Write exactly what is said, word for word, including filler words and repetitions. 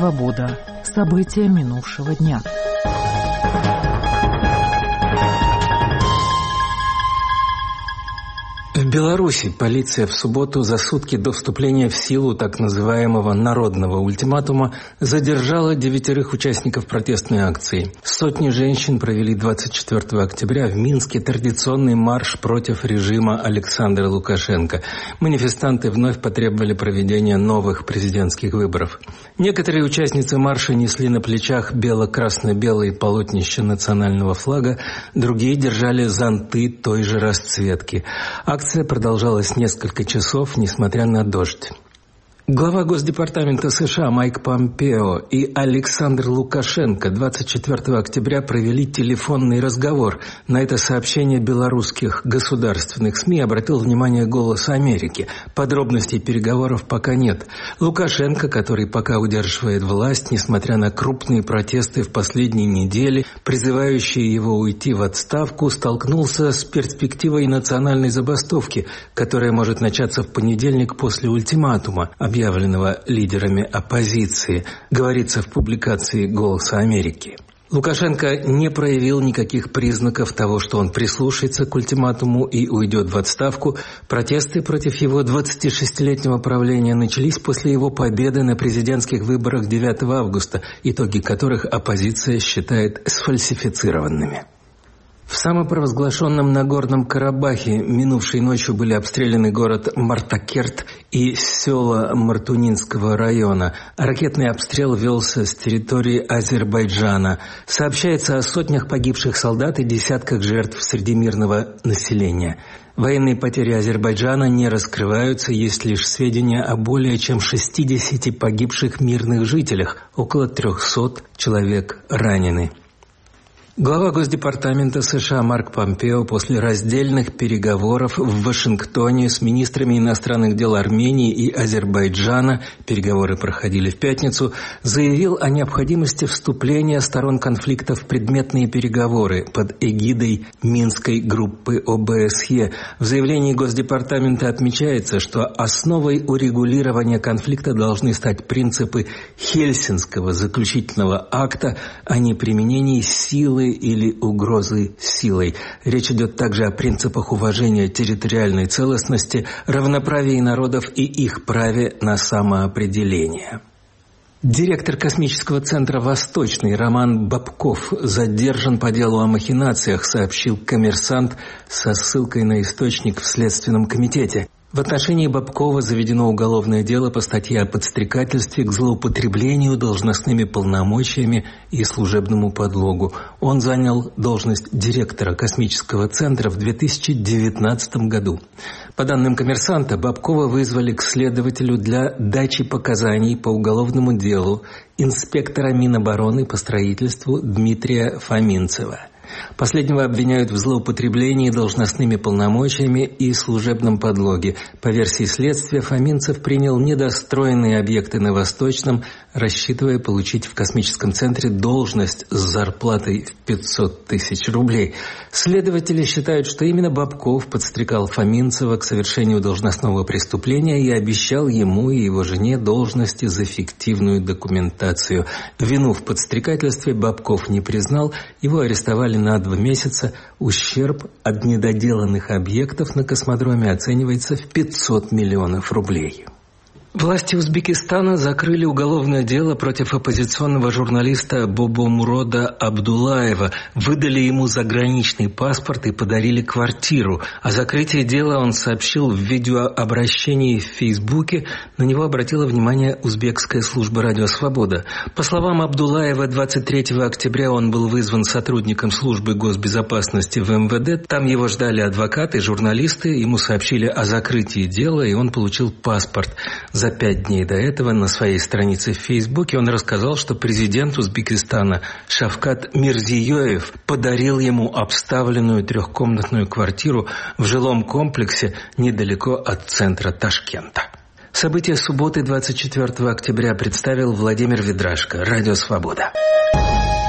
Свобода. События минувшего дня. В Беларуси полиция в субботу за сутки до вступления в силу так называемого народного ультиматума задержала девятерых участников протестной акции. Сотни женщин провели двадцать четвёртого октября в Минске традиционный марш против режима Александра Лукашенко. Манифестанты вновь потребовали проведения новых президентских выборов. Некоторые участницы марша несли на плечах бело-красно-белые полотнища национального флага, другие держали зонты той же расцветки. Акция продолжалась несколько часов, несмотря на дождь. Глава Госдепартамента США Майк Помпео и Александр Лукашенко двадцать четвёртого октября провели телефонный разговор. На это сообщение белорусских государственных СМИ обратил внимание «Голос Америки». Подробностей переговоров пока нет. Лукашенко, который пока удерживает власть, несмотря на крупные протесты в последние недели, призывающие его уйти в отставку, столкнулся с перспективой национальной забастовки, которая может начаться в понедельник после ультиматума, объявленного лидерами оппозиции, говорится в публикации «Голоса Америки». Лукашенко не проявил никаких признаков того, что он прислушается к ультиматуму и уйдет в отставку. Протесты против его двадцатишестилетнего правления начались после его победы на президентских выборах девятого августа, итоги которых оппозиция считает сфальсифицированными. В самопровозглашенном Нагорном Карабахе минувшей ночью были обстреляны город Мартакерт и села Мартунинского района. Ракетный обстрел велся с территории Азербайджана. Сообщается о сотнях погибших солдат и десятках жертв среди мирного населения. Военные потери Азербайджана не раскрываются, есть лишь сведения о более чем шестидесяти погибших мирных жителях, около трехсот человек ранены. Глава Госдепартамента США Марк Помпео после раздельных переговоров в Вашингтоне с министрами иностранных дел Армении и Азербайджана, переговоры проходили в пятницу, заявил о необходимости вступления сторон конфликта в предметные переговоры под эгидой Минской группы О Бэ С Е. В заявлении Госдепартамента отмечается, что основой урегулирования конфликта должны стать принципы Хельсинского заключительного акта о неприменении силы или угрозы силой. Речь идет также о принципах уважения территориальной целостности, равноправии народов и их праве на самоопределение. Директор космического центра «Восточный» Роман Бабков задержан по делу о махинациях, сообщил «Коммерсант» со ссылкой на источник в Следственном комитете. В отношении Бабкова заведено уголовное дело по статье о подстрекательстве к злоупотреблению должностными полномочиями и служебному подлогу. Он занял должность директора космического центра в две тысячи девятнадцатом году. По данным «Коммерсанта», Бабкова вызвали к следователю для дачи показаний по уголовному делу инспектора Минобороны по строительству Дмитрия Фоминцева. Последнего обвиняют в злоупотреблении должностными полномочиями и служебном подлоге. По версии следствия, Фоминцев принял недостроенные объекты на Восточном, рассчитывая получить в космическом центре должность с зарплатой в пятьсот тысяч рублей. Следователи считают, что именно Бабков подстрекал Фоминцева к совершению должностного преступления и обещал ему и его жене должности за фиктивную документацию. Вину в подстрекательстве Бабков не признал, его арестовали на два месяца. Ущерб от недоделанных объектов на космодроме оценивается в пятьсот миллионов рублей. Власти Узбекистана закрыли уголовное дело против оппозиционного журналиста Бобомурода Абдуллаева, выдали ему заграничный паспорт и подарили квартиру. О закрытии дела он сообщил в видеообращении в Фейсбуке. На него обратила внимание узбекская служба «Радио Свобода». По словам Абдуллаева, двадцать третьего октября он был вызван сотрудником службы госбезопасности в Эм Вэ Дэ. Там его ждали адвокаты, журналисты. Ему сообщили о закрытии дела, и он получил паспорт. За пять дней до этого на своей странице в Фейсбуке он рассказал, что президент Узбекистана Шавкат Мирзиёев подарил ему обставленную трехкомнатную квартиру в жилом комплексе недалеко от центра Ташкента. События субботы двадцать четвёртого октября представил Владимир Ведрашко, Радио Свобода.